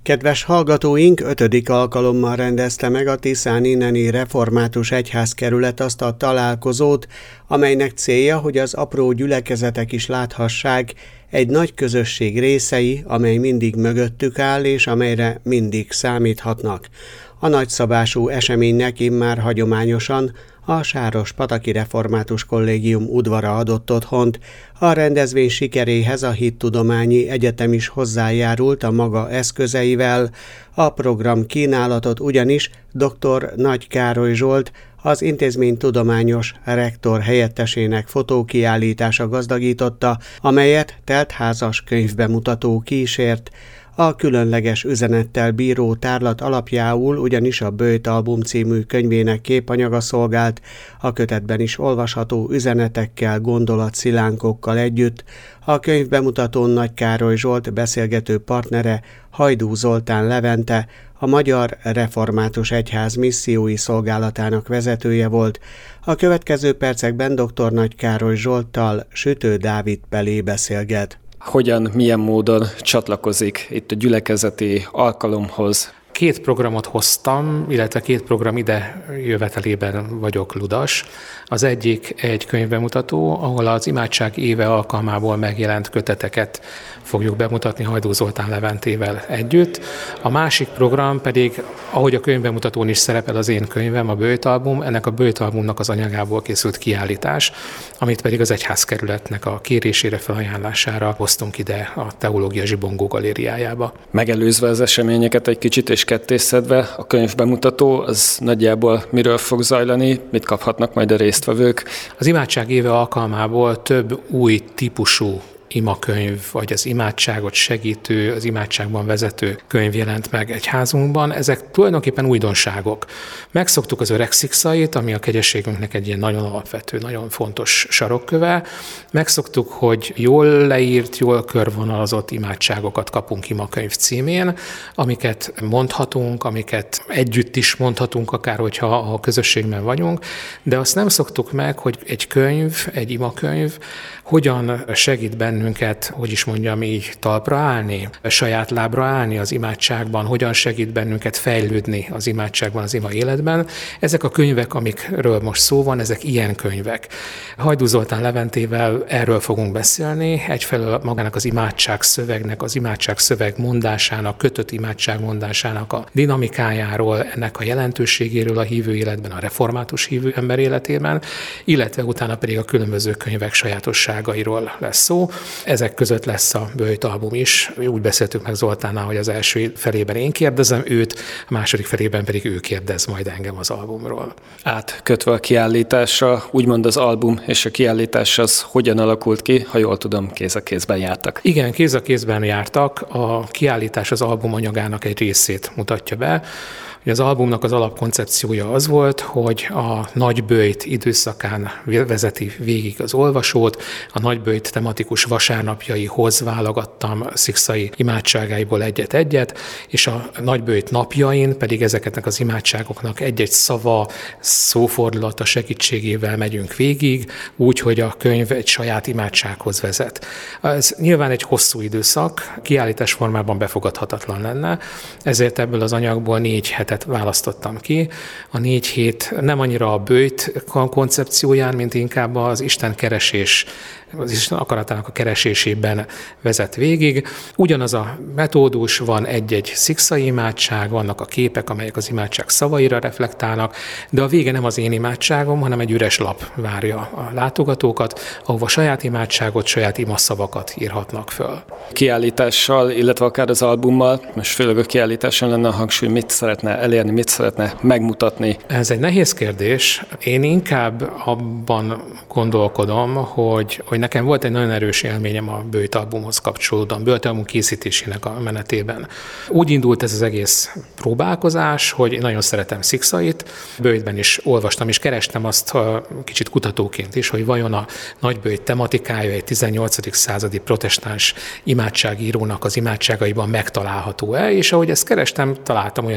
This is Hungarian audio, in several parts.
Kedves hallgatóink, 5. alkalommal rendezte meg a Tiszán inneni református egyházkerület azt a találkozót, amelynek célja, hogy az apró gyülekezetek is láthassák egy nagy közösség részei, amely mindig mögöttük áll és amelyre mindig számíthatnak. A nagyszabású eseménynek immár hagyományosan a Sárospataki Református Kollégium udvara adott otthont. A rendezvény sikeréhez a Hittudományi Egyetem is hozzájárult a maga eszközeivel. A program kínálatot ugyanis dr. Nagy Károly Zsolt, az intézmény tudományos rektor helyettesének fotókiállítása gazdagította, amelyet teltházas könyvbemutató kísért. A különleges üzenettel bíró tárlat alapjául ugyanis a Böjt album című könyvének képanyaga szolgált, a kötetben is olvasható üzenetekkel, gondolatszilánkkokkal együtt. A könyvbemutatón Nagy Károly Zsolt beszélgető partnere Hajdú Zoltán Levente, a Magyar Református Egyház missziói szolgálatának vezetője volt. A következő percekben dr. Nagy Károly Zsolttal Sütő Dávid Pelé beszélget. Hogyan, milyen módon csatlakozik itt a gyülekezeti alkalomhoz? 2 programot hoztam, illetve 2 program ide jövetelében vagyok ludas. Az egyik egy könyvbemutató, ahol az imádság éve alkalmából megjelent köteteket fogjuk bemutatni Hajdú Zoltán Leventével együtt. A másik program pedig, ahogy a könyvbemutatón is szerepel az én könyvem, a Böjt album, ennek a Böjt albumnak az anyagából készült kiállítás, amit pedig az egyházkerületnek a kérésére, felajánlására hoztunk ide a Teológia Zsibongó galériájába. Megelőzve az eseményeket egy kicsit és kettészedve, a könyvbemutató az nagyjából miről fog zajlani, mit kaphatnak majd a résztvevők? Az imádság éve alkalmából több új típusú imakönyv, vagy az imádságot segítő, az imádságban vezető könyv jelent meg egyházunkban. Ezek tulajdonképpen újdonságok. Megszoktuk az öreg szikszait, ami a kegyességünknek egy ilyen nagyon alapvető, nagyon fontos sarokköve. Megszoktuk, hogy jól leírt, jól körvonalazott imádságokat kapunk imakönyv címén, amiket mondhatunk, amiket együtt is mondhatunk, akár hogyha a közösségben vagyunk, de azt nem szoktuk meg, hogy egy könyv, egy imakönyv hogyan segít bennünket, hogy is mondjam így, talpra állni, saját lábra állni az imádságban, hogyan segít bennünket fejlődni az imádságban, az ima életben. Ezek a könyvek, amikről most szó van, ezek ilyen könyvek. Hajdú Zoltán Leventével erről fogunk beszélni, egyfelől magának az imádság szövegnek, az imádság szöveg mondásának, kötött imádság mondásának a dinamikájáról, ennek a jelentőségéről a hívő életben, a református hívő ember életében, illetve utána pedig a különböző könyvek sajátosságairól lesz szó. Ezek között lesz a Böjt album is. Úgy beszéltük meg Zoltánnal, hogy az első felében én kérdezem őt, a második felében pedig ő kérdez majd engem az albumról. Átkötve a kiállításra, úgymond az album és a kiállítás az hogyan alakult ki, ha jól tudom, kéz a kézben jártak? Igen, kéz a kézben jártak. A kiállítás az album anyagának egy részét mutatja be. Az albumnak az alapkoncepciója az volt, hogy a Nagy Böjt időszakán vezeti végig az olvasót, a Nagy Böjt tematikus vasárnapjaihoz válogattam szikszai imádságáiból egyet-egyet, és a Nagy Böjt napjain pedig ezeknek az imádságoknak egy-egy szava, szófordulata segítségével megyünk végig, úgy, hogy a könyv egy saját imádsághoz vezet. Ez nyilván egy hosszú időszak, kiállítás formában befogadhatatlan lenne, ezért ebből az anyagból 4 hetet választottam ki. A 4 hét nem annyira a Böjt koncepcióján, mint inkább az Isten keresés, az Isten akaratának a keresésében vezet végig. Ugyanaz a metódus, van egy-egy szikszai imádság, vannak a képek, amelyek az imádság szavaira reflektálnak, de a vége nem az én imádságom, hanem egy üres lap várja a látogatókat, ahova saját imádságot, saját imaszavakat írhatnak föl. Kiállítással, illetve akár az albummal, most főleg a kiállításon lenne a hangsúly, mit szeretne elérni, mit szeretne megmutatni? Ez egy nehéz kérdés. Én inkább abban gondolkodom, hogy nekem volt egy nagyon erős élményem a Böjt albumhoz kapcsolódóan, Böjt album készítésének a menetében. Úgy indult ez az egész próbálkozás, hogy én nagyon szeretem szikszait, Böjtben is olvastam, és kerestem azt kicsit kutatóként is, hogy vajon a Nagy Böjt tematikája egy 18. századi protestáns imádságírónak az imádságaiban megtalálható-e, és ahogy ezt kerestem, találtam olyan imádságot,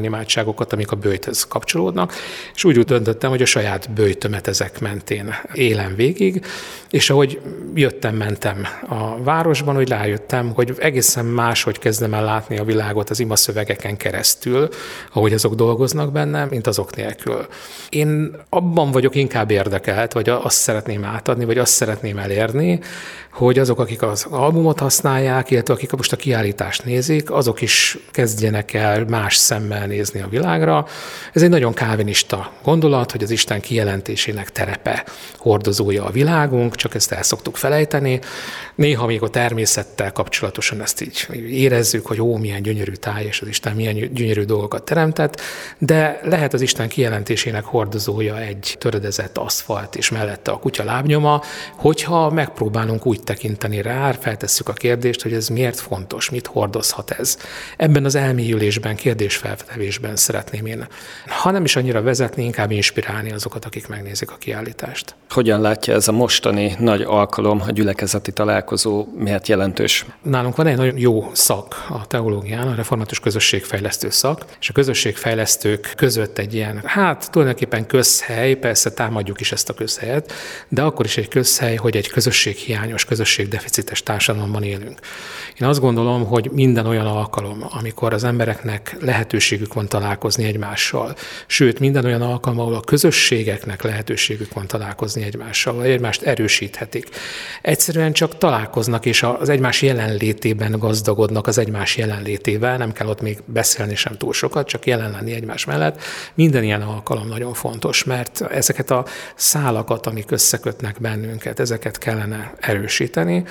újdonságokat, amik a böjthöz kapcsolódnak, és úgy döntöttem, hogy a saját böjtömet ezek mentén élem végig, és ahogy mentem a városban, hogy rájöttem, hogy egészen máshogy kezdem el látni a világot az imaszövegeken keresztül, ahogy azok dolgoznak bennem, mint azok nélkül. Én abban vagyok inkább érdekelt, vagy azt szeretném átadni, vagy azt szeretném elérni, hogy azok, akik az albumot használják, illetve akik most a kiállítást nézik, azok is kezdjenek el más szemmel nézni a világra. Ez egy nagyon kálvinista gondolat, hogy az Isten kijelentésének terepe hordozója a világunk, csak ezt el szoktuk felejteni. Néha még a természettel kapcsolatosan ezt így érezzük, hogy milyen gyönyörű táj, és az Isten milyen gyönyörű dolgokat teremtett, de lehet az Isten kijelentésének hordozója egy töredezett aszfalt, és mellette a kutya lábnyoma, hogyha megpróbálunk úgy tekinteni rá, feltesszük a kérdést, hogy ez miért fontos, mit hordozhat ez. Ebben az elmélyülésben, kérdésfeltevésben szeretném én, ha nem is annyira vezetni, inkább inspirálni azokat, akik megnézik a kiállítást. Hogyan látja ez a mostani nagy alkalom, a gyülekezeti találkozó, miért jelentős? Nálunk van egy nagyon jó szak a teológián, a református közösségfejlesztő szak, és a közösségfejlesztők között egy ilyen, tulajdonképpen közhely, persze támadjuk is ezt a közhelyet, de akkor is egy közhely, hogy egy közösséghiányos, közösségdeficites társadalomban élünk. Én azt gondolom, hogy minden olyan alkalom, amikor az embereknek lehetőségük van találkozni egymással, sőt, minden olyan alkalom, ahol a közösségeknek lehetőségük van találkozni egymással, vagy egymást erősíthetik. Egyszerűen csak találkoznak, és az egymás jelenlétében gazdagodnak az egymás jelenlétével, nem kell ott még beszélni sem túl sokat, csak jelen lenni egymás mellett. Minden ilyen alkalom nagyon fontos, mert ezeket a szálakat, amik összekötnek bennünket, ezeket kellene erősíteni,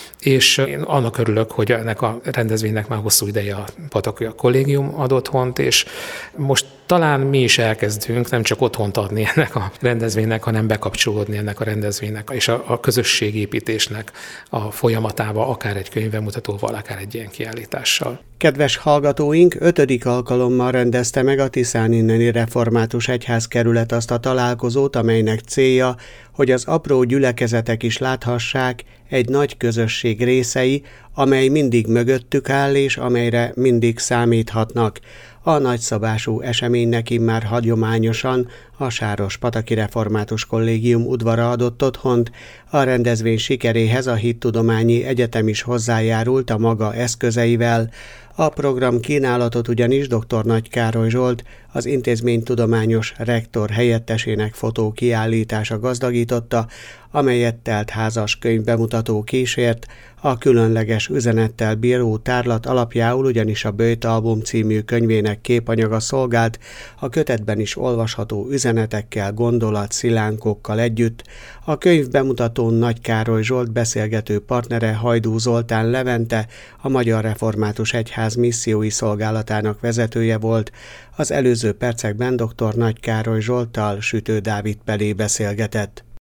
és én annak örülök, hogy ennek a rendezvénynek már hosszú ideje a Pataki Kollégium ad otthont, és most talán mi is elkezdünk nem csak otthont adni ennek a rendezvénynek, hanem bekapcsolódni ennek a rendezvénynek és a közösségépítésnek a folyamatába, akár egy könyvbemutatóval, akár egy ilyen kiállítással. Kedves hallgatóink, 5. alkalommal rendezte meg a Tiszáninneni Református Egyházkerület azt a találkozót, amelynek célja, hogy az apró gyülekezetek is láthassák egy nagy közösség részei, amely mindig mögöttük áll és amelyre mindig számíthatnak. A nagyszabású eseménynek immár hagyományosan a Sárospataki Református Kollégium udvara adott otthont, a rendezvény sikeréhez a Hittudományi Egyetem is hozzájárult a maga eszközeivel. A program kínálatot ugyanis dr. Nagy Károly Zsolt, az intézmény tudományos rektor helyettesének fotókiállítása gazdagította, amelyet teltházas könyvbemutató kísért, a különleges üzenettel bíró tárlat alapjául ugyanis a Böjt album című könyvének képanyaga szolgált, a kötetben is olvasható üzenetekkel, gondolatszilánkokkal együtt. A könyvbemutatón Nagy Károly Zsolt beszélgető partnere Hajdú Zoltán Levente, a Magyar Református Egyház missziói szolgálatának vezetője volt. Az előző percekben dr. Nagy Károly Zsolttal Sütő Dávid Pelé beszélgetett.